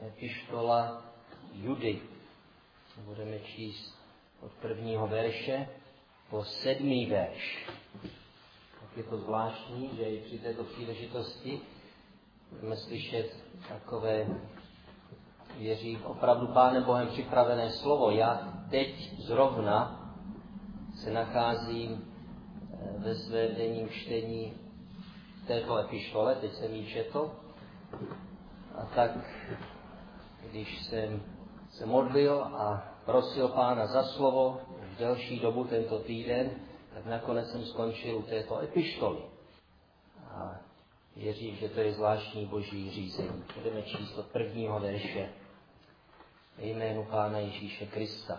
epištola Judy. Budeme číst od 1. verše po 7. verš. Tak je to zvláštní, že i při této příležitosti budeme slyšet takové, věřím, opravdu Pánem Bohem připravené slovo. Já teď zrovna se nacházím ve svém denním čtení této epištole, teď jsem ji četl. A tak, když jsem se modlil a prosil Pána za slovo už delší dobu tento týden, tak nakonec jsem skončil u této epištoly. A věřím, že to je zvláštní boží řízení. Budeme číst od 1. verše ve jménu Pána Ježíše Krista.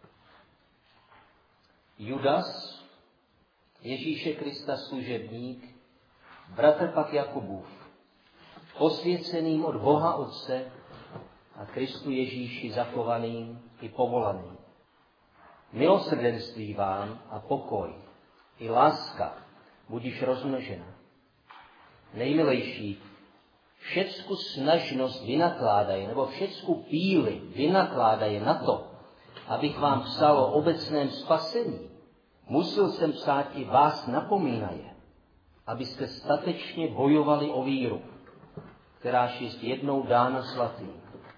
Judas, Ježíše Krista služebník, bratr pak Jakubův, posvěceným od Boha Otce a Kristu Ježíši zachovaným i povolaným. Milosrdenství vám a pokoj i láska budiš rozmnožena. Nejmilejší, všecku snažnost vynakládaje, nebo všecku píly vynakládaje na to, abych vám psal o obecném spasení. Musel jsem psát i vás napomínaje, abyste statečně bojovali o víru, kteráž je jednou dána svatým.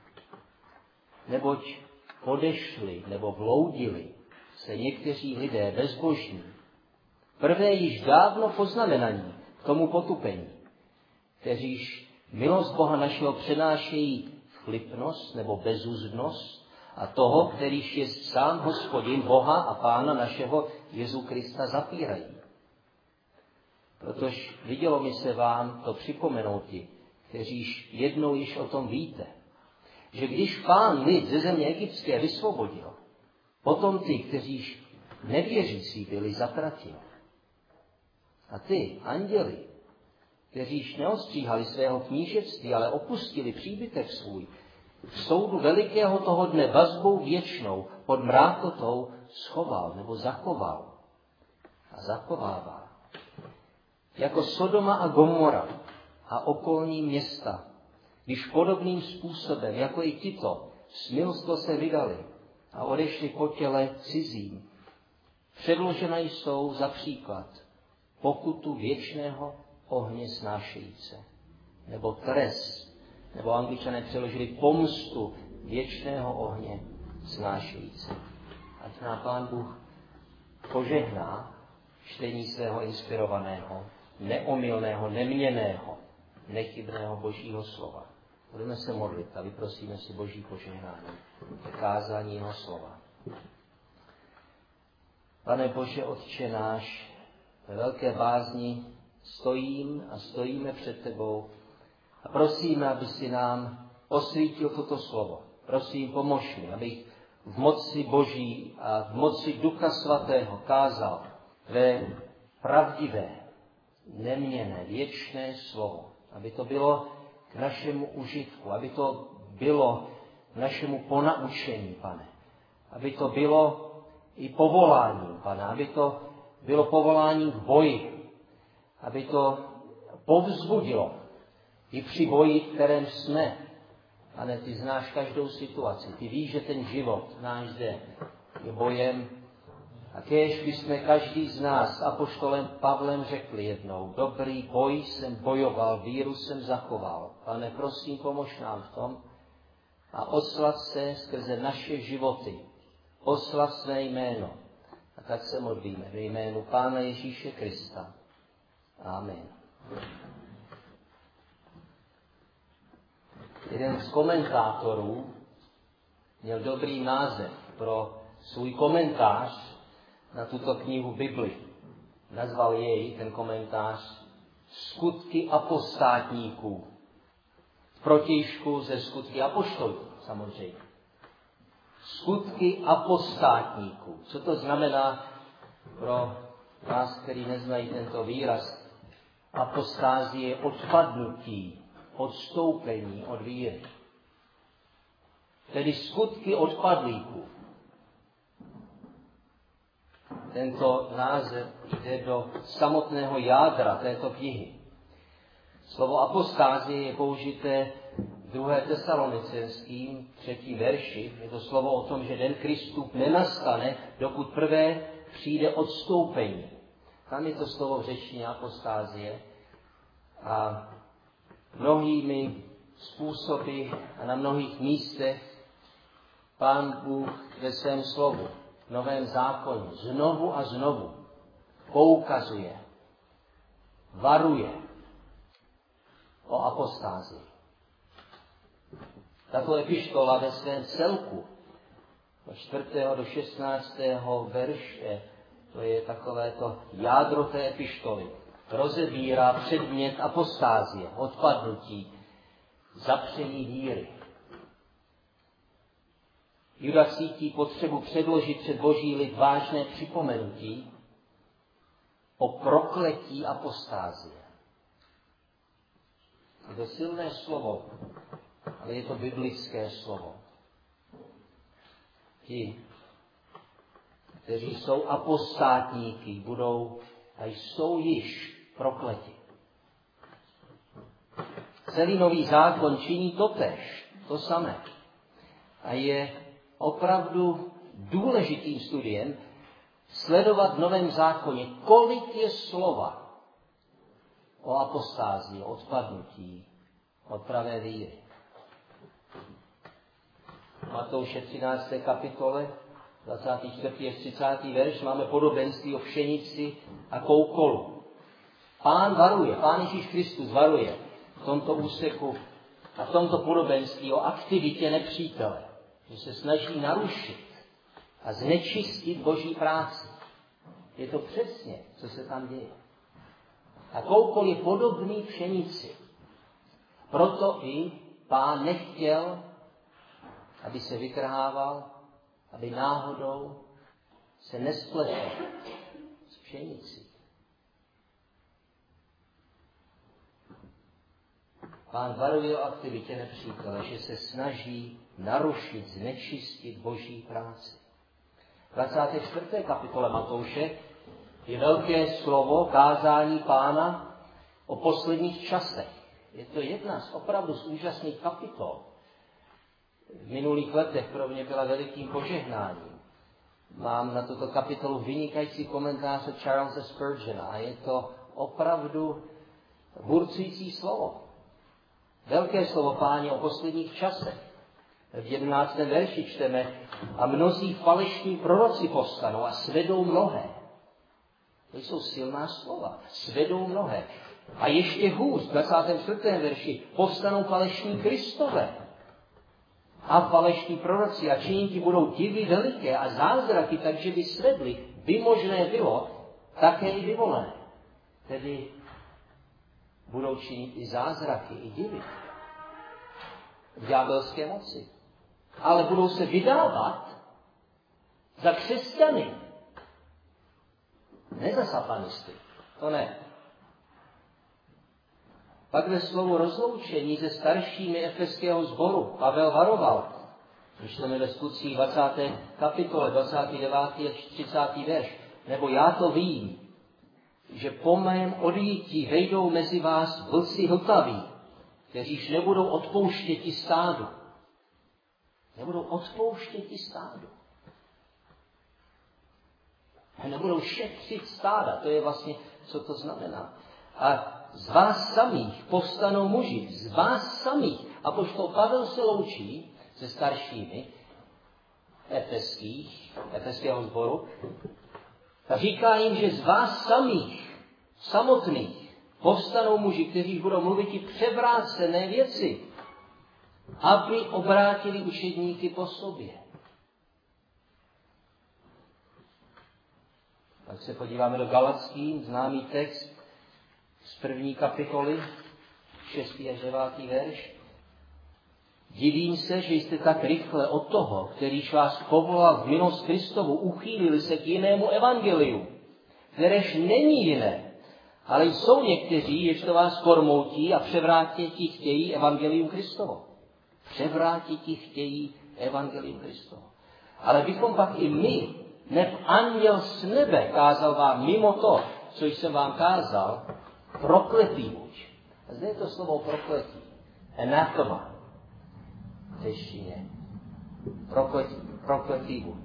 Neboť odešli nebo vloudili se někteří lidé bezbožní, prvé již dávno poznamenaní k tomu potupení, kteříž milost Boha našeho přenášejí chlipnost nebo bezúzdnost a toho, kterýž je sám Hospodin Boha a Pána našeho Jezu Krista zapírají. Protože vidělo mi se vám to připomenouti, kteříž jednou již o tom víte, že když Pán lid ze země egyptské vysvobodil, potom ty, kteříž nevěřící byli, zatratil. A ty, anděli, kteříž neostříhali svého knížectví, ale opustili příbytek svůj, v soudu velikého toho dne vazbou věčnou pod mrákotou schoval nebo zachoval a zachovává. Jako Sodoma a Gomora a okolní města, když podobným způsobem, jako i tito, smilstvo se vydali a odešli po těle cizím, předložena jsou za příklad pokutu věčného ohně snášejíce, nebo trest, nebo Angličané přeložili pomstu věčného ohně snášejíce. Ať nám Pán Bůh požehná čtení svého inspirovaného, neomylného, neměnného, nechybného božího slova. Budeme se modlit a vyprosíme si boží požehnání ke kázání jeho slova. Pane Bože, Otče náš, ve velké bázni stojíme před tebou a prosíme, aby si nám osvítil toto slovo. Prosím, pomož mi, abych v moci Boží a v moci Ducha Svatého kázal tvé pravdivé, neměnné, věčné slovo. Aby to bylo k našemu užitku, aby to bylo k našemu ponaučení, Pane. Aby to bylo i povoláním, Pane. Aby to bylo povoláním k boji. Aby to povzbudilo i při boji, v kterém jsme. Pane, ty znáš každou situaci. Ty víš, že ten život náš zde je bojem. A kéž bychom každý z nás s apoštolem Pavlem řekli jednou, dobrý boj jsem bojoval, víru jsem zachoval. Pane, prosím, pomož nám v tom a oslav se skrze naše životy. Oslav své jméno. A tak se modlíme ve jménu Pána Ježíše Krista. Amen. Jeden z komentátorů měl dobrý název pro svůj komentář na tuto knihu Bibli. Nazval jej, ten komentář, Skutky apostátníků. V protějšku ze Skutky apoštolů, samozřejmě. Skutky apostátníků. Co to znamená pro vás, kteří neznají tento výraz? Apostázie, odpadnutí, odstoupení od víry. Tedy skutky odpadlíků. Tento název jde do samotného jádra této knihy. Slovo apostázie je použité v 2. Tesalonicenským 3. verši je to slovo o tom, že den Kristův nenastane, dokud prvé přijde odstoupení. Tam je to slovo v řečtině apostázie a mnohými způsoby a na mnohých místech Pán Bůh ve svém slovu, v Novém zákoně, znovu a znovu poukazuje, varuje o apostázii. Tato epištola ve svém celku, od 4. do 16. verše, to je takovéto jádro té epištoly, rozebírá předmět apostázie, odpadnutí, zapření víry. Juda cítí potřebu předložit před Boží lid vážné připomenutí o prokletí apostázie. Je to silné slovo, ale je to biblické slovo. Ti, kteří jsou apostátníky, budou a jsou již prokleti. Celý Nový zákon činí totéž, to samé. A je opravdu důležitým studiem sledovat v Novém zákoně, kolik je slova o apostázii, o odpadnutí od pravé víry. Matouše 13. kapitole, 24. až 30. verš, máme podobenství o pšenici a koukolu. Pán Ježíš Kristus varuje v tomto úseku a v tomto podobenství o aktivitě nepřítele, že se snaží narušit a znečistit Boží práci. Je to přesně, co se tam děje. A koukol je podobný pšenici. Proto i Pán nechtěl, aby se vytrhával, aby náhodou se nespletl s pšenicí. Pán varuje o aktivitě nepřítele, že se snaží narušit, znečistit Boží práci. V 24. kapitole Matouše je velké slovo kázání Pána o posledních časech. Je to jedna z opravdu z úžasných kapitol. V minulých letech pro mě byla velikým požehnáním. Mám na tuto kapitolu vynikající komentář od Charlesa Spurgeona a je to opravdu burcující slovo. Velké slovo Páně o posledních časech. V 11. verši čteme: a mnozí falešní proroci povstanou a svedou mnohé. To jsou silná slova. Svedou mnohé. A ještě hůř, v 24. verši, povstanou falešní Kristové. A falešní proroci a činíti budou divy veliké a zázraky, takže by svedli, by možné bylo, také i vyvolené. Tedy budou činit i zázraky, i divy v ďábelské moci. Ale budou se vydávat za křesťany. Ne za satanisty. To ne. Pak ve slovu rozloučení se staršími efeského sboru Pavel varoval. Čteme ve Skutcích 20. kapitole, 29. až 30. verš. Nebo já to vím, že po mém odjití vejdou mezi vás vlci hltaví, kteříž nebudou odpouštěti stádu. Nebudou odpouštěti stádu. Nebudou šetřit stáda. To je vlastně, co to znamená. A z vás samých povstanou muži. Z vás samých. Apoštol Pavel se loučí se staršími efeského sboru. A říká jim, že z vás samých, samotných, povstanou muži, kteří budou mluvit i převrácené věci, aby obrátili učedníky po sobě. Tak se podíváme do Galatským, známý text z 1. kapitoly, 6. až 9. verš. Divím se, že jste tak rychle od toho, kterýž vás povolal v milost Kristovu, uchýlili se k jinému evangeliu, kteréž není jiné, ale jsou někteří, jež to vás kormoutí a převrátiti chtějí evangelium Kristovo. Převrátiti chtějí evangelium Kristovo. Ale bychom pak i my, neb anděl z nebe kázal vám mimo to, co jsem vám kázal, prokletý buď. A zde je to slovo prokletí. Anathema. češtině. Prokletý bud.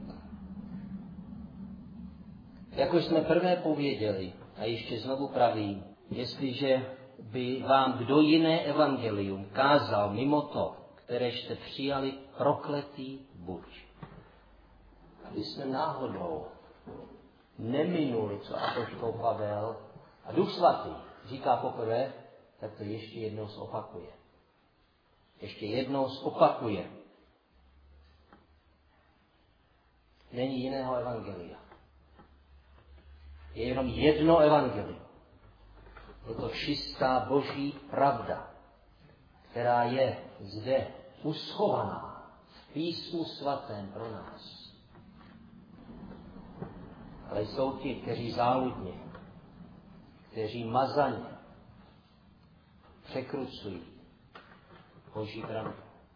Jak už jsme prvé pověděli, a ještě znovu pravím, jestliže by vám kdo jiné evangelium kázal mimo to, které jste přijali, prokletý buď. Aby jsme náhodou neminuli, co apoštol Pavel a Duch Svatý říká poprvé, tak to ještě jednou zopakuje. Ještě jednou zopakuje. Není jiného evangelia. Je jenom jedno evangelium. Je to čistá boží pravda, která je zde uschovaná v písmu svatém pro nás. Ale jsou ti, kteří záludně, kteří mazaně překrucují boží pravdu.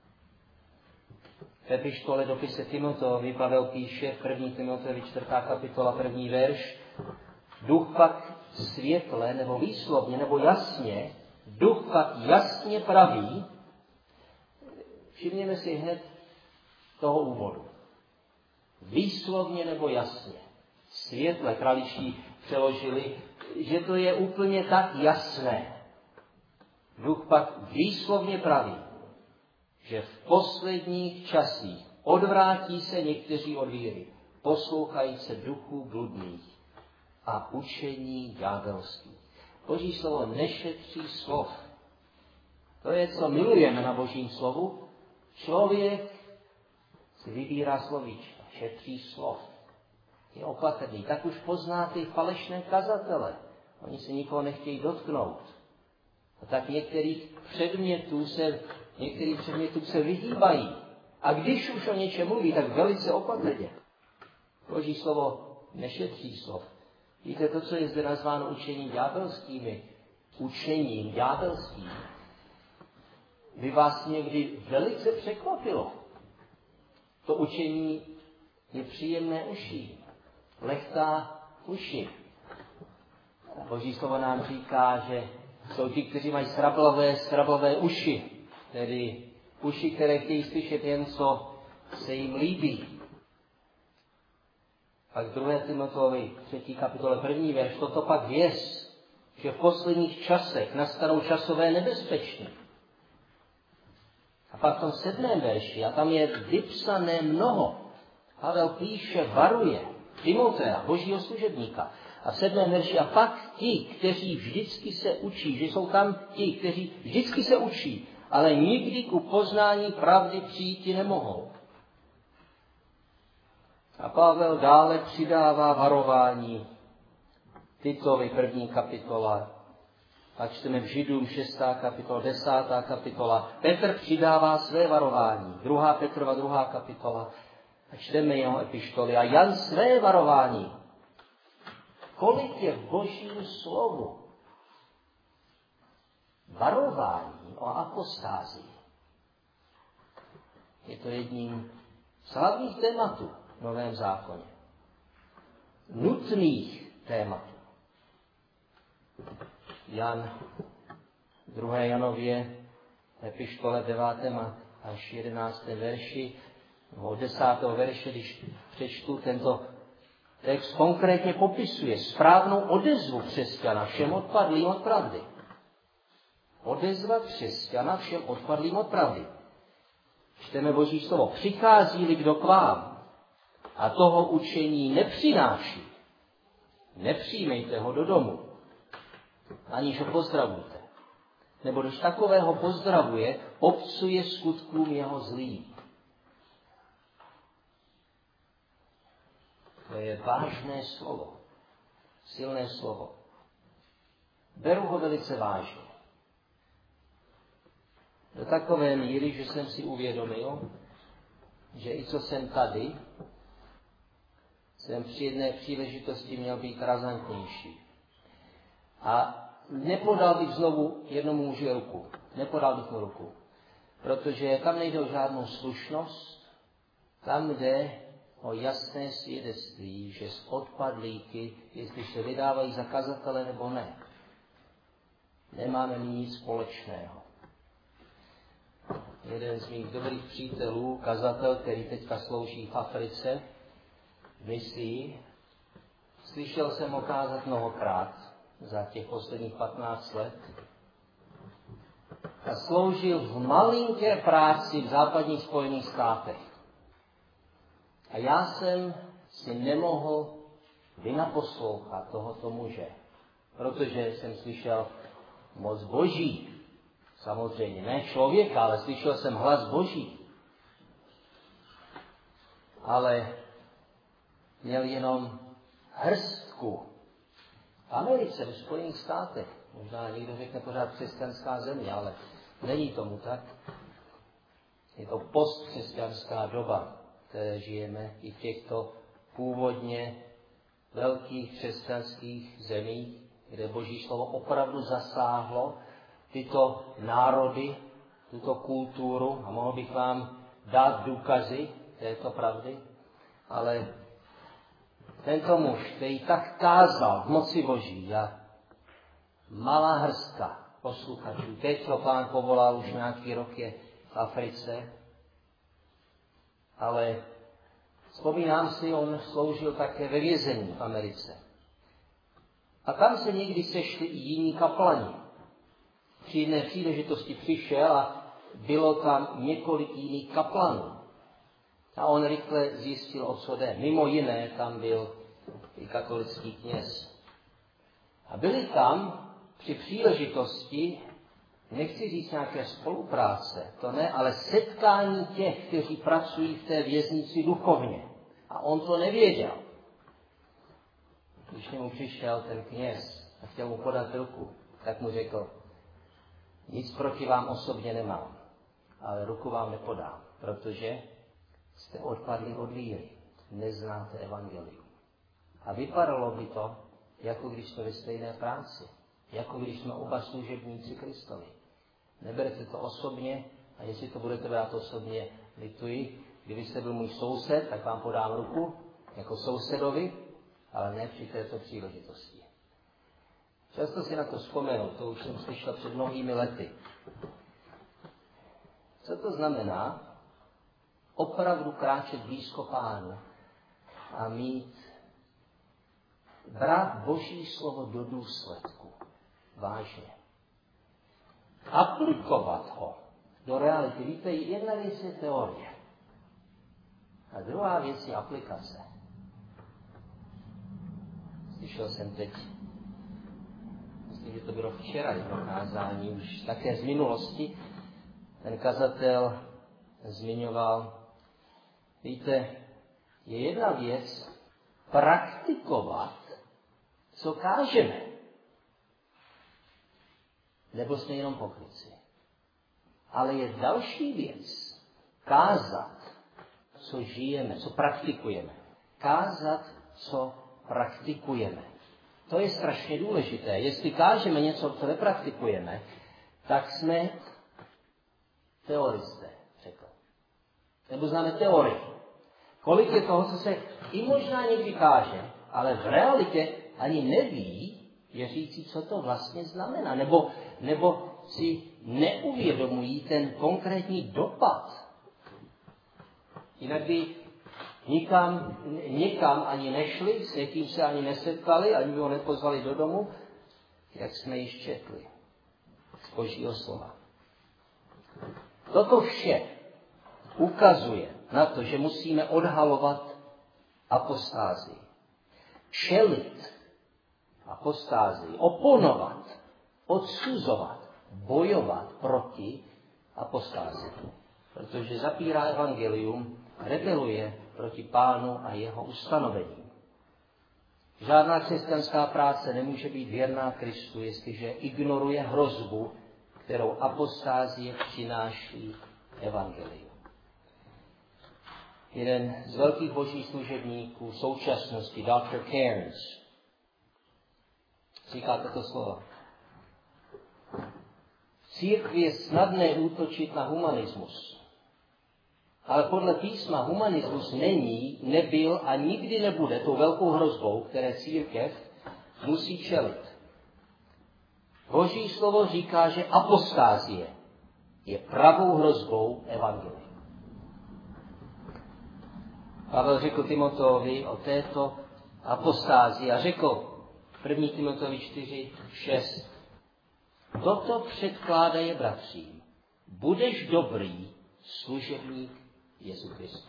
V epištole dopise Timoteovi Pavel píše v 1. Timoteovi 4. kapitola 1. verš: Duch pak světle, nebo výslovně, nebo jasně, Duch pak jasně praví, všimněme si hned toho úvodu. Výslovně nebo jasně. Světle kraličtí přeložili, že to je úplně tak jasné. Duch pak výslovně praví, že v posledních časích odvrátí se někteří od víry, poslouchají se duchů bludných a učení ďábelských. Boží slovo nešetří slov. To je, co milujeme na Božím slovu. Člověk si vybírá slovíčka, šetří slov. Je opatrný. Tak už pozná ty falešné kazatele. Oni se nikoho nechtějí dotknout. A tak některých předmětů se vyhýbají. A když už o něčem mluví, tak velice opatrně. Boží slovo nešetří slov. Víte, to, co je zde nazváno učením ďábelským, by vás někdy velice překvapilo. To učení je příjemné uši, lehká uši. Boží slovo nám říká, že jsou ti, kteří mají srablavé uši, tedy uši, které chtějí slyšet jen, co se jim líbí. Pak 2. Timoteovi 3. kapitole 1. verš, toto pak věz, že v posledních časech nastanou časové nebezpečí. A pak v tom 7. verši, a tam je vypsané mnoho, Pavel píše, varuje Timotea, božího služebníka. A v 7. verši, a pak ti, kteří vždycky se učí, že jsou tam ti, kteří vždycky se učí, ale nikdy ku poznání pravdy přijít nemohou. A Pavel dále přidává varování Titovi 1. kapitola. A čteme v Židům 6. kapitola, 10. kapitola. Petr přidává své varování. 2. Petrova 2. kapitola. A čteme jeho epištoly. A Jan své varování. Kolik je v Božím slovu varování o apostázii. Je to jedním z hlavních tématů v Novém zákoně. Nutných tématů. Jan 2. Janově epištole 9. až 11. verši, od 10. verše, když přečtu tento text, konkrétně popisuje správnou odezvu křesťana všem odpadlým od pravdy. Odezva křesťana všem odpadlým od pravdy. Čteme Boží slovo. Přichází-li kdo k vám a toho učení nepřináší, nepřijmejte ho do domu, aniž ho pozdravujte. Nebo když takového pozdravuje, obcuje skutkům jeho zlým. To je vážné slovo. Silné slovo. Beru ho velice vážně. Do takové míry, že jsem si uvědomil, že i co jsem tady, jsem při jedné příležitosti měl být razantnější. A nepodal bych znovu jednomu muži ruku. Nepodal bych mu ruku. Protože tam nejde o žádnou slušnost, tam jde o jasné svědectví, že s odpadlíky, jestli se vydávají za kazatele nebo ne, nemáme nic společného. jeden z mých dobrých přítelů, kazatel, který teďka slouží v Africe, v misii. Slyšel jsem ho kázat mnohokrát za těch posledních 15 let. A sloužil v malinké práci v západních Spojených státech. A já jsem si nemohl vynaposlouchat tohoto muže, protože jsem slyšel moc Boží. Samozřejmě ne člověka, ale slyšel jsem hlas Boží. Ale měl jenom hrstku. V Americe, v Spojených státech, možná někdo řekne pořád křesťanská země, ale není tomu tak. Je to postkřesťanská doba, v které žijeme, i v těchto původně velkých křesťanských zemích, kde Boží slovo opravdu zasáhlo tyto národy, tuto kulturu, a mohl bych vám dát důkazy této pravdy, ale tento muž, který tak kázal v moci Boží a malá hrstka posluchačů, teď ho Pán povolal, už nějaký rok je v Africe, ale vzpomínám si, on sloužil také ve vězení v Americe. A tam se někdy sešli i jiní kaplani. Při jedné příležitosti přišel a bylo tam několik jiných kaplanů. A on rychle zjistil, o co jde. Mimo jiné tam byl i katolický kněz. A byli tam při příležitosti, nechci říct nějaké spolupráce, to ne, ale setkání těch, kteří pracují v té věznici duchovně. A on to nevěděl. Když mu přišel ten kněz a chtěl mu podat ruku, tak mu řekl, nic proti vám osobně nemám, ale ruku vám nepodám, protože jste odpadli od víry, neznáte evangelium. A vypadalo by to, jako když jsme ve stejné práci, jako když jsme oba služebníci Kristovi. Neberte to osobně, a jestli to budete brát osobně, lituji. Kdybyste byl můj soused, tak vám podám ruku jako sousedovi, ale ne při této příležitosti. Často si na to vzpomenu, to už jsem slyšel před mnohými lety. Co to znamená? Opravdu kráčet blízko Pánu a brát Boží slovo do důsledku. Vážně. Aplikovat ho do reality. Víte, jedna věc je teorie. A druhá věc je aplikace. Slyšel jsem teď, myslím, že to bylo včera jedno kázání, už také z minulosti, ten kazatel zmiňoval, víte, je jedna věc praktikovat, co kážeme. Nebo jsme jenom pokrytci. Ale je další věc kázat, co žijeme, co praktikujeme. Kázat, co praktikujeme. To je strašně důležité. Jestli kážeme něco, co nepraktikujeme, tak jsme teoristé, řekl. Nebo známe teorii. Kolik je toho, co se i možná někdy káže, ale v realitě ani neví věřící, co to vlastně znamená. Nebo si neuvědomují ten konkrétní dopad. Jinak by nikam ani nešli, s někým se ani nesetkali, ani by ho nepozvali do domu, jak jsme již četli z Božího slova. Toto vše ukazuje na to, že musíme odhalovat apostázii, čelit apostázii, oponovat, odsuzovat, bojovat proti apostázii. Protože zapírá evangelium, rebeluje proti Pánu a jeho ustanovení. Žádná křesťanská práce nemůže být věrná Kristu, jestliže ignoruje hrozbu, kterou apostázie přináší evangelium. Jeden z velkých božích služebníků současnosti, Dr. Cairns, říká toto slovo. V církvi je snadné útočit na humanismus. Ale podle písma humanismus nebyl a nikdy nebude tou velkou hrozbou, které církev musí čelit. Boží slovo říká, že apostázie je pravou hrozbou evangelia. Pavel řekl Timoteovi o této apostázii a řekl 1. Timoteovi 4:6. Toto předkládají bratřím. Budeš dobrý služebník Jezu Kristu.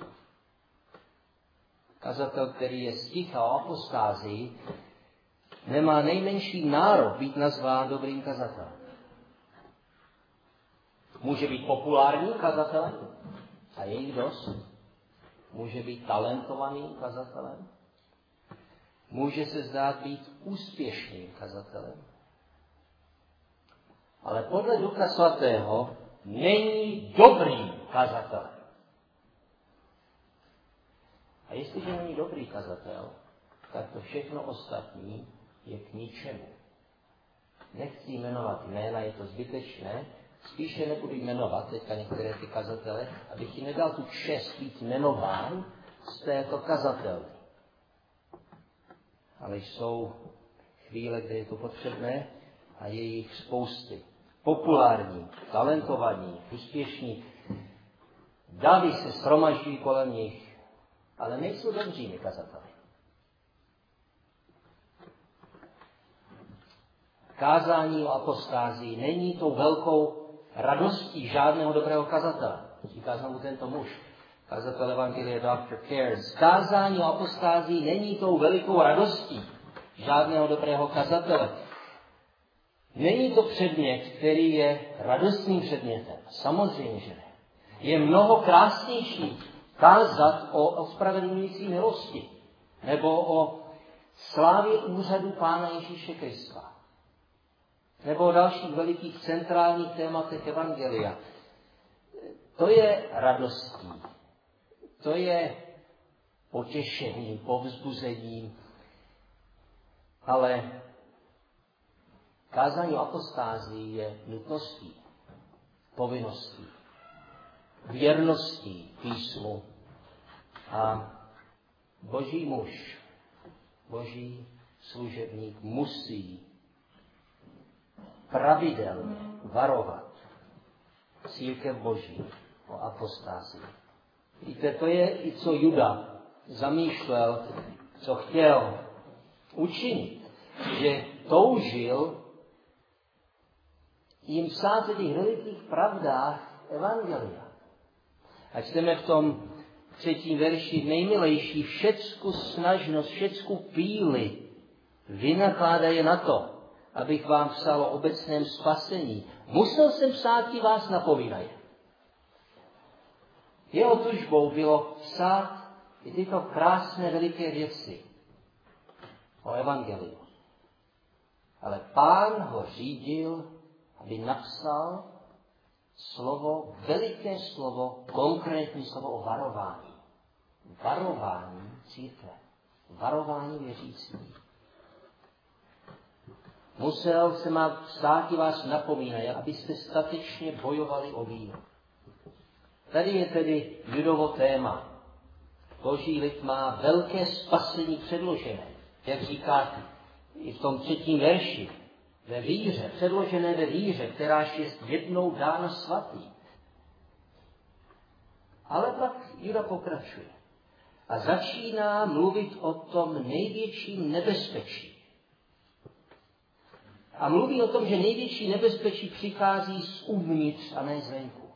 Kazatel, který je sticha o apostázii, nemá nejmenší nárok být nazván dobrým kazatelem. Může být populární kazatelem a je jich dost. Může být talentovaným kazatelem. Může se zdát být úspěšným kazatelem. Ale podle Ducha Svatého není dobrým kazatelem. A jestliže není dobrý kazatel, tak to všechno ostatní je k ničemu. Nechci jmenovat jména, je to zbytečné. Spíše nebudu jmenovat teďka některé ty kazatele, abych ji nedal tu čest být jmenován z této kazatelny. Ale jsou chvíle, kde je to potřebné a je jich spousty. Populární, talentovaní, úspěšní. Davy se shromažďují kolem nich, ale nejsou dobřími kazateli. Kázání o apostázii není tou velkou radostí žádného dobrého kazatele. Říká znovu tento muž, kazatel Evangelia Dr. Cairns. Kázání o apostázii není tou velikou radostí žádného dobrého kazatele. Není to předmět, který je radostným předmětem. Samozřejmě, že ne. Je mnoho krásnější kázat o ospravedlňující milosti nebo o slávě úřadu Pána Ježíše Krista. Nebo o dalších velikých centrálních tématech evangelia. To je radostí. To je potěšením, povzbuzením. Ale kázání o apostázii je nutností, povinností, věrností písmu. A Boží muž, Boží služebník musí pravidelně varovat církev Boží o apostázii. Víte, to je i co Juda zamýšlel, co chtěl učinit, že toužil jim psát o těch velikých pravdách evangelia. A čteme v tom 3. verši nejmilejší všecku snažnost, všecku píly vynakládají na to, abych vám psal o obecném spasení. Musel jsem psát i vás napomínaje. Jeho tužbou bylo psát i tyto krásné veliké věci o evangeliu. Ale Pán ho řídil, aby napsal slovo, veliké slovo, konkrétní slovo o varování. Varování církve. Varování věřících. Musel se má psát i vás napomínají, abyste statečně bojovali o víru. Tady je tedy Judovo téma. Boží lid má velké spasení předložené. Jak říká i v tom 3. verši. Ve víře, předložené ve víře, kteráž je jednou dána svatý. Ale pak Juda pokračuje. A začíná mluvit o tom největším nebezpečí. A mluví o tom, že největší nebezpečí přichází z uvnitř a ne zvenku.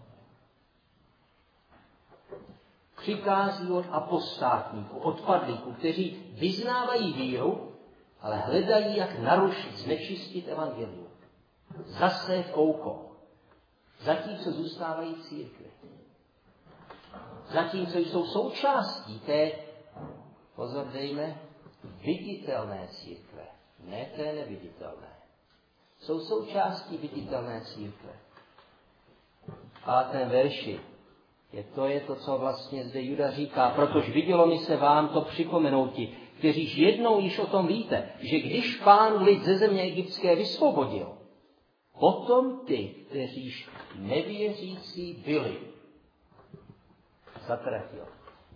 Přichází od apostátníků, odpadlíků, kteří vyznávají víru, ale hledají, jak narušit, znečistit evangelium. Zase koukou. Zatímco zůstávají církve. Zatímco jsou součástí té, pozor dejme, viditelné církve. Ne té neviditelné. Jsou součástí viditelné církve. A ten verši je to, co vlastně zde Juda říká, protože vidělo mi se vám to připomenouti, kteříž jednou již o tom víte, že když Pán lid ze země egyptské vysvobodil, potom ty, kteříž nevěřící byli, zatratil.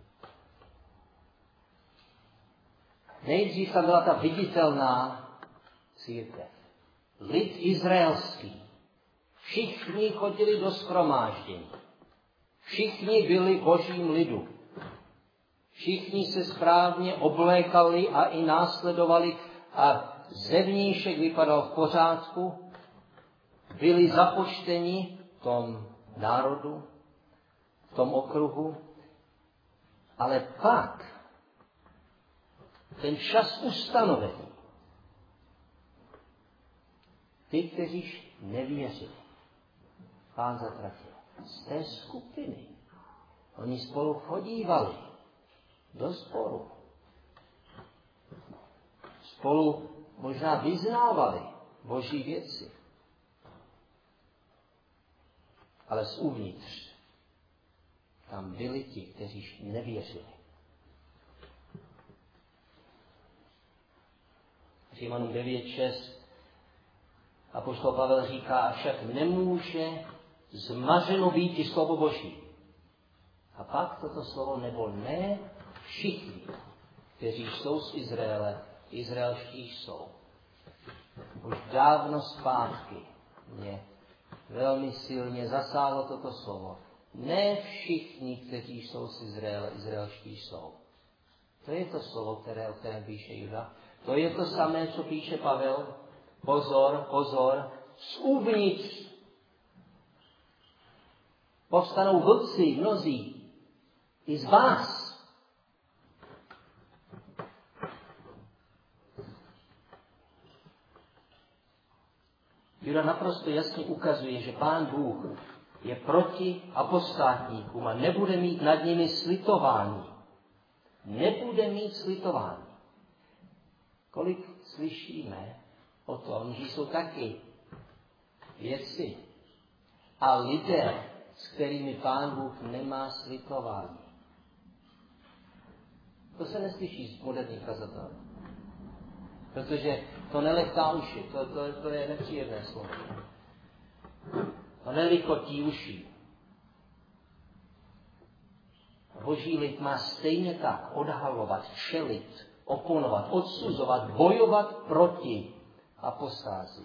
Nejdřív tam byla ta viditelná církev. Lid izraelský. Všichni chodili do shromáždění. Všichni byli božím lidu. Všichni se správně oblékali a i následovali a zevnějšek vypadal v pořádku. Byli započteni v tom národu, v tom okruhu. Ale pak ten čas ustanovený. Ty, kteří nevěřili, Pán zatratil. Z té skupiny. Oni spolu chodívali do sboru. Spolu možná vyznávali boží věci. Ale zuvnitř tam byli ti, kteří nevěřili. Římanům 9:6 apoštol Pavel říká, avšak nemůže zmařeno být i slovo Boží. A pak toto slovo, nebo ne všichni, kteří jsou z Izraele, izraelští jsou. Už dávno zpátky mě velmi silně zasáhlo toto slovo. Ne všichni, kteří jsou z Izraele, izraelští jsou. To je to slovo, o kterém píše Juda. To je to samé, co píše Pavel. Pozor, pozor, zuvnitř povstanou vlci, mnozí, i z vás. Juda naprosto jasně ukazuje, že Pán Bůh je proti apostátníkům a nebude mít nad nimi slitování. Nebude mít slitování. Kolik slyšíme o tom, že jsou taky věci a lidé, s kterými Pán Bůh nemá slitování. To se neslyší z moderních kazatelů. Protože to nelechtá uši, to je nepříjemné slovo. To nelikotí uši. Boží lid má stejně tak odhalovat, čelit, oponovat, odsuzovat, bojovat proti apostázii.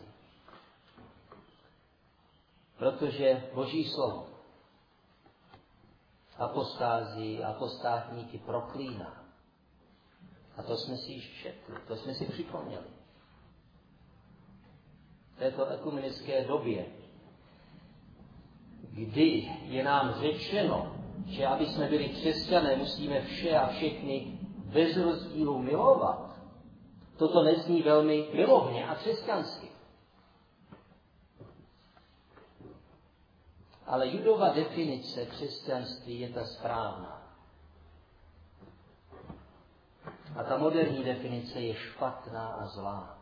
Protože Boží slovo apostázii, apostátníky proklíná. A to jsme si již četli, to jsme si připomněli. V této ekumenické době, kdy je nám řečeno, že aby jsme byli křesťané, musíme vše a všechny bez rozdílu milovat, toto nezní velmi milovně a křesťansky. Ale Judova definice křesťanství je ta správná. A ta moderní definice je špatná a zlá.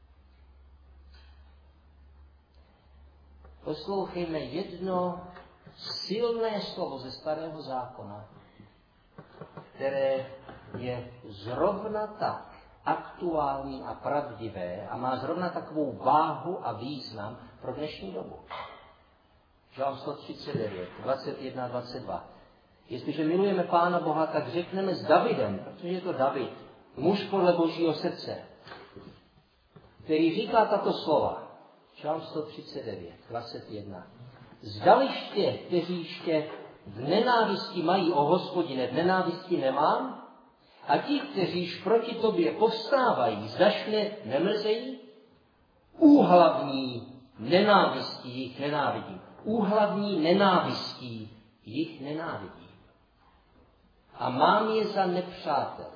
Poslouchejme jedno silné slovo ze Starého zákona, které je zrovna tak aktuální a pravdivé a má zrovna takovou váhu a význam pro dnešní dobu. Žalm 139, 21 a 22. Jestliže milujeme Pána Boha, tak řekneme s Davidem, protože je to David, muž podle Božího srdce, který říká tato slova. Žalm 139, 21. Zdaliště, kteří ještě v nenávisti mají o Hospodine, v nenávisti nemám, a ti, kteříž proti tobě povstávají, zdaž mě nemrzejí, úhlavní nenávistí jich nenávidím. Úhlavní nenávistí jich nenávidím. A mám je za nepřáteli.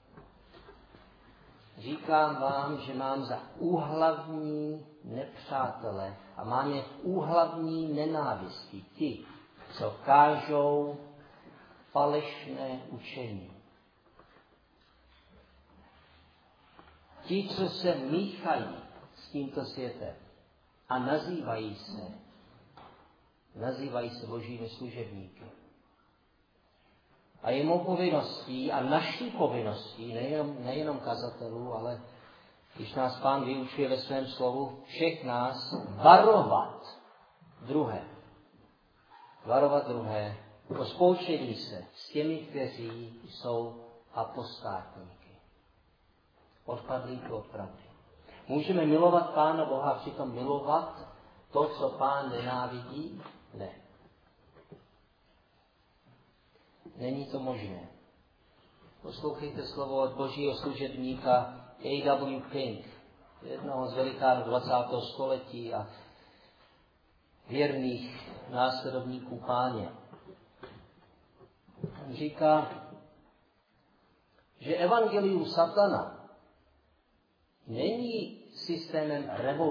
Říkám vám, že mám za úhlavní nepřátele a mám je úhlavní nenávistí. Ti, co kážou falešné učení. Ti, co se míchají s tímto světem a nazývají se božími služebníky. A je mou povinností a naší povinností, nejenom kazatelů, ale když nás Pán vyučuje ve svém slovu, všech nás varovat druhé. Varovat druhé o spolčení se s těmi, kteří jsou apostátníky. Odpadlíky od pravdy. Můžeme milovat Pána Boha a přitom milovat to, co Pán nenávidí? Ne. Není to možné. Poslouchejte slovo od Božího služebníka A.W. King, jednoho z velikánů 20. století a věrných následovníků Páně. On říká, že evangelium satana není systémem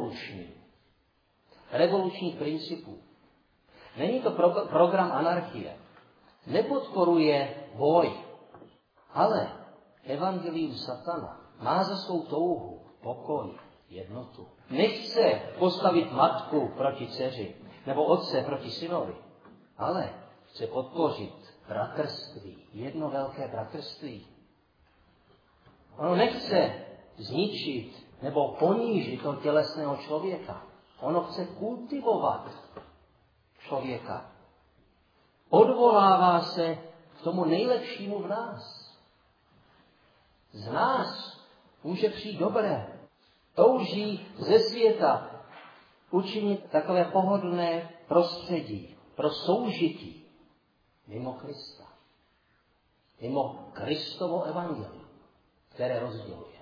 revolučních principů. Není to program anarchie. Nepodporuje boj. Ale evangelium satana má za svou touhu pokoj, jednotu. Nechce postavit matku proti dceři, nebo otce proti synovi, ale chce podpořit bratrství, jedno velké bratrství. Ono nechce zničit nebo ponížit toho tělesného člověka. Ono chce kultivovat člověka. Odvolává se k tomu nejlepšímu v nás. Z nás může přijít dobré. Touží ze světa učinit takové pohodlné prostředí pro soužití mimo Krista. Mimo Kristovo evangelium, které rozděluje.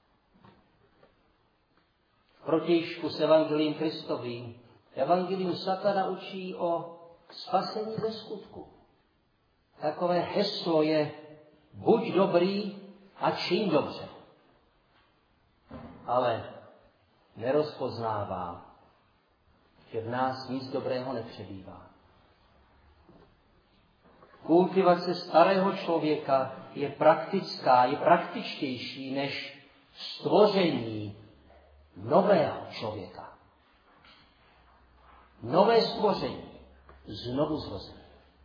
V protižku s evangeliem Kristovým evangelium satana učí o spasení ze skutku. Takové heslo je buď dobrý a čiň dobře. Ale nerozpoznává, že v nás nic dobrého nepřebývá. Kultivace starého člověka je praktická, je praktičtější než stvoření nového člověka. Nové stvoření, znovu zrození.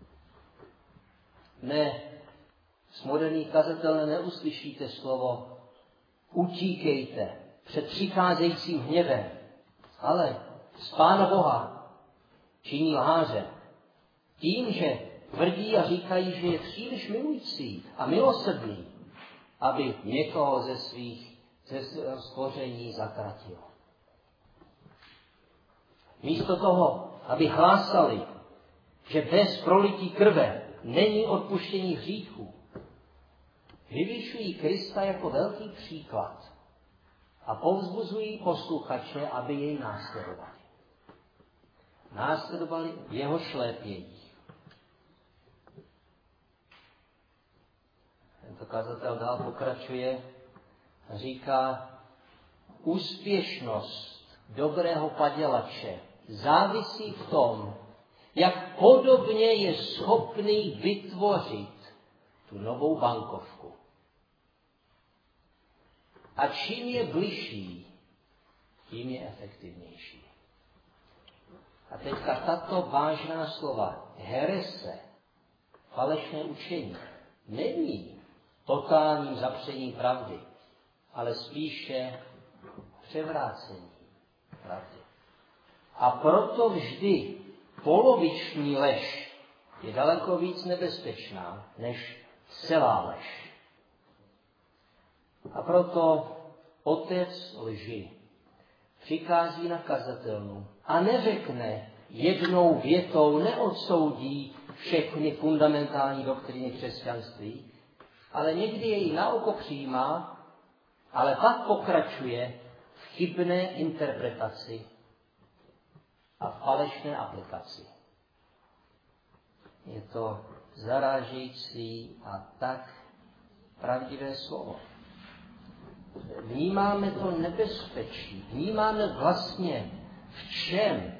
Ne, z moderních kazatel neuslyšíte slovo utíkejte před přicházejícím hněvem, ale z Pána Boha činí lháře. Tím, že tvrdí a říkají, že je příliš milující a milosrdný, aby někoho ze svého stvoření zatratil. Místo toho, aby hlásali, že bez prolití krve není odpuštění hříchů, vyvyšují Krista jako velký příklad a povzbuzují posluchače, aby jej následovali. Následovali jeho šlépění. Tento kazatel dál pokračuje a říká, úspěšnost dobrého padělače závisí v tom, jak podobně je schopný vytvořit tu novou bankovku. A čím je bližší, tím je efektivnější. A teďka tato vážná slova, herese, falešné učení, není totálním zapřením pravdy, ale spíše převrácení pravdy. A proto vždy poloviční lež je daleko víc nebezpečná než celá lež. A proto otec lži přichází na kazatelnu a neřekne jednou větou, neodsoudí všechny fundamentální doktriny křesťanství, ale někdy jej na oko přijímá, ale pak pokračuje v chybné interpretaci a falešné aplikaci. Je to zarážející a tak pravdivé slovo. Vnímáme to nebezpečí, vnímáme vlastně, v čem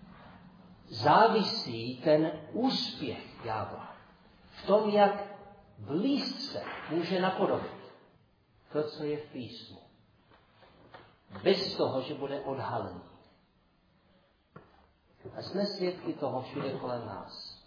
závisí ten úspěch ďábla. V tom, jak blízce může napodobit to, co je v písmu. Bez toho, že bude odhalený. A jsme svědky toho všude kolem nás.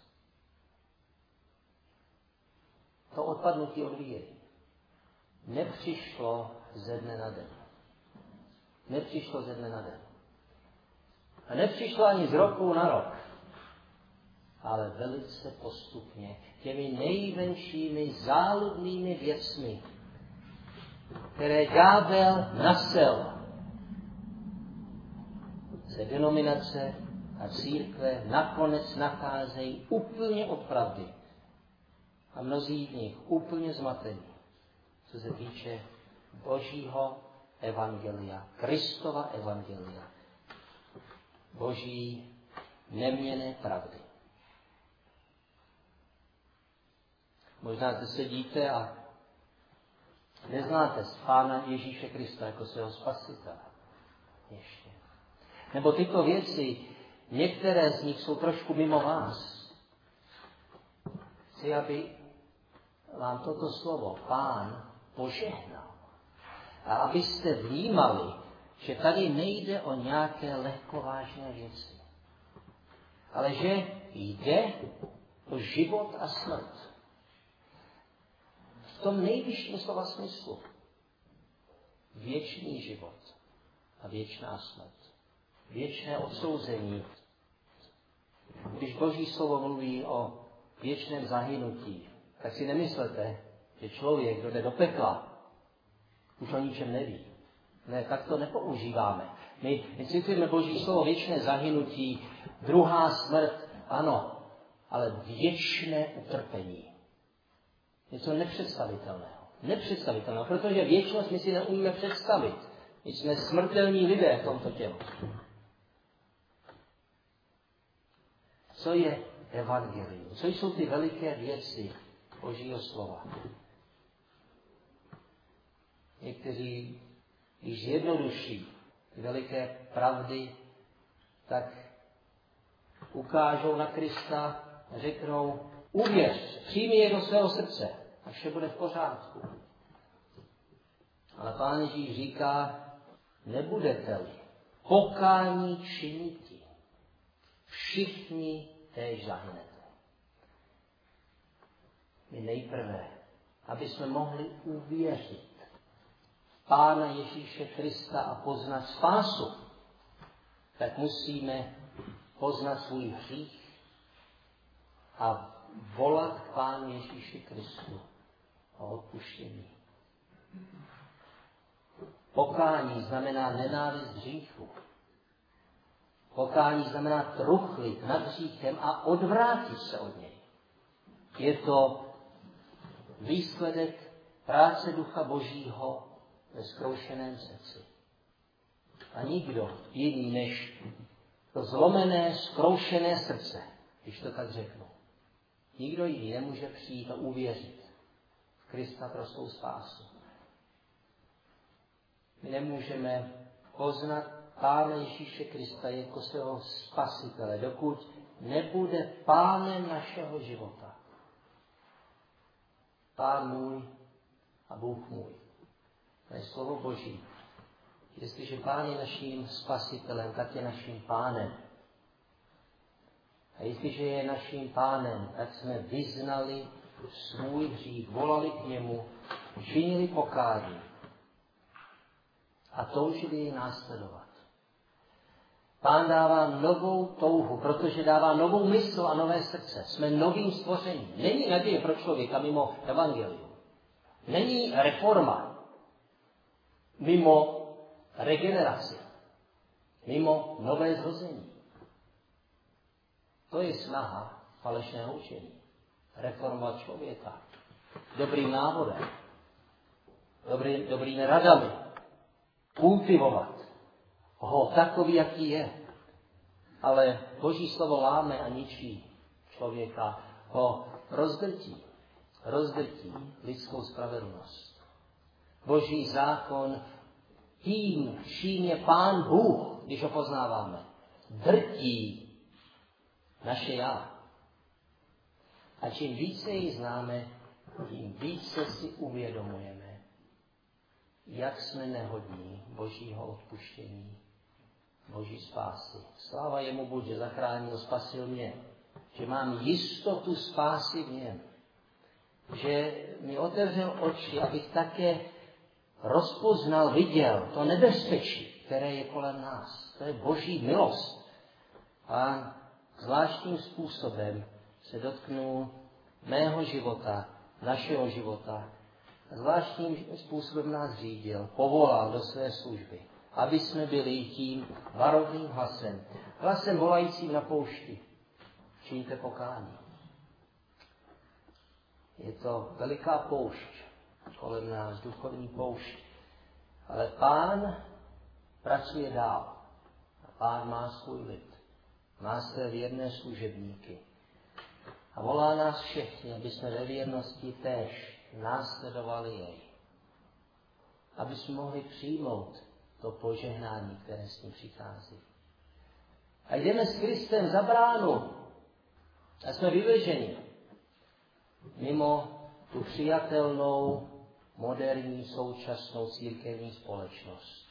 To odpadnutí od víry nepřišlo ze dne na den. Nepřišlo ze dne na den. A nepřišlo ani z roku na rok. Ale velice postupně, těmi nejmenšími záludnými věcmi, které ďábel nasel se denominace a církve nakonec nacházejí úplně od pravdy. A mnozí z nich úplně zmatení, co se týče Božího evangelia, Kristova evangelia, Boží neměnné pravdy. Možná zde sedíte a neznáte Pána Ježíše Krista jako svého spasitele. Ještě. Nebo tyto věci, některé z nich jsou trošku mimo vás. Chci, aby vám toto slovo Pán požehnal. A abyste vnímali, že tady nejde o nějaké lehkovážné věci. Ale že jde o život a smrt. V tom nejvyšším slova smyslu. Věčný život a věčná smrt. Věčné odsouzení. Když Boží slovo mluví o věčném zahynutí, tak si nemyslete, že člověk, kdo jde do pekla, už o ničem neví. Ne, tak to nepoužíváme. My citujeme Boží slovo věčné zahynutí, druhá smrt, ano, ale věčné utrpení. Něco nepředstavitelného. Nepředstavitelného, protože věčnost my si neumíme představit. My jsme smrtelní lidé v tomto tělu. Co je evangelium? Co jsou ty veliké věci Božího slova? Někteří, když zjednoduší ty veliké pravdy, tak ukážou na Krista a řeknou, uvěř, přijmi je do svého srdce a vše bude v pořádku. Ale Pán Ježíš říká, nebudete-li pokání činiti, všichni též zahynete. My nejprve, aby jsme mohli uvěřit Pána Ježíše Krista a poznat spásu, tak musíme poznat svůj hřích a volat k Pánu Ježíši Kristu o odpuštění. Pokání znamená nenávist hříchu. Pokání znamená truchlit nad hříchem a odvrátit se od něj. Je to výsledek práce Ducha Božího ve zkroušeném srdci. A nikdo jiný než to zlomené, zkroušené srdce, když to tak řeknu. Nikdo jiný nemůže přijít a uvěřit v Krista pro svou spásu. My nemůžeme poznat Pána Ježíše Krista jako svého spasitele, dokud nebude pánem našeho života. Pán můj a Bůh můj. To je slovo Boží. Jestliže Pán je naším spasitelem, tak je naším pánem. A jestliže je naším pánem, tak jsme vyznali svůj hřích, volali k němu, činili pokání a toužili jej následovat. Pán dává novou touhu, protože dává novou mysl a nové srdce. Jsme novým stvořením. Není naděje pro člověka mimo evangelium. Není reforma mimo regeneraci, mimo nové zrození. To je snaha falešného učení. Reformovat člověka. Dobrým návodem. Dobrými radami. Kultivovat ho takový, jaký je. Ale Boží slovo láme a ničí člověka. Ho rozdrtí lidskou spravedlnost. Boží zákon tím, čím je Pán Bůh, když ho poznáváme, drtí naše já. A čím více ji známe, tím více si uvědomujeme, jak jsme nehodní Božího odpuštění, Boží spásy. Sláva jemu buď, že zachránil, spasil mě, že mám jistotu spásy v něm, že mi otevřel oči, abych také rozpoznal, viděl to nebezpečí, které je kolem nás. To je Boží milost. A zvláštním způsobem se dotknul mého života, našeho života. Zvláštním způsobem nás řídil, povolal do své služby. aby jsme byli tím varovným hlasem. Hlasem volajícím na poušti. Čiňte pokání. Je to veliká poušť kolem nás, duchovní poušť. Ale Pán pracuje dál. A Pán má svůj lid. Má své věrné služebníky. A volá nás všechny, aby jsme ve věrnosti též následovali jej. Aby jsme mohli přijmout to požehnání, které s ním přichází. A jdeme s Kristem za bránu. A jsme vyveženi mimo tu přijatelnou, moderní, současnou církevní společnost.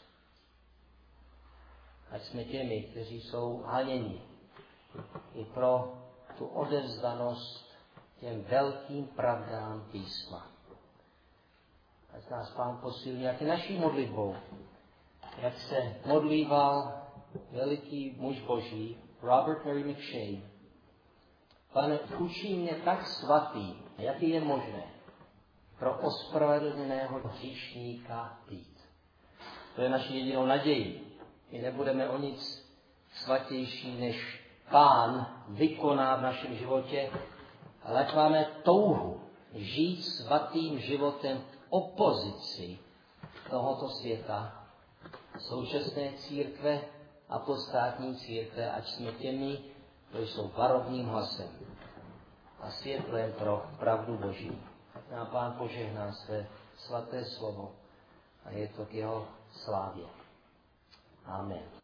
Ať jsme těmi, kteří jsou haněni i pro tu odevzdanost těm velkým pravdám písma. Ať nás Pán posilní, jak je naší modlitbou, jak se modlíval veliký muž Boží Robert Mary McCheyne. Pane, učí mě tak svatý, jaký je možné pro ospravedlněného hříšníka být. To je naší jedinou naději. My nebudeme o nic svatější, než Pán vykoná v našem životě, ale ať máme touhu žít svatým životem v opozici tohoto světa, současné církve, apostátní církve, ať jsme těmi, kteří jsou varovným hlasem a světlem pro pravdu Boží. A Pán požehná své svaté slovo a je to k jeho slávě. Amen.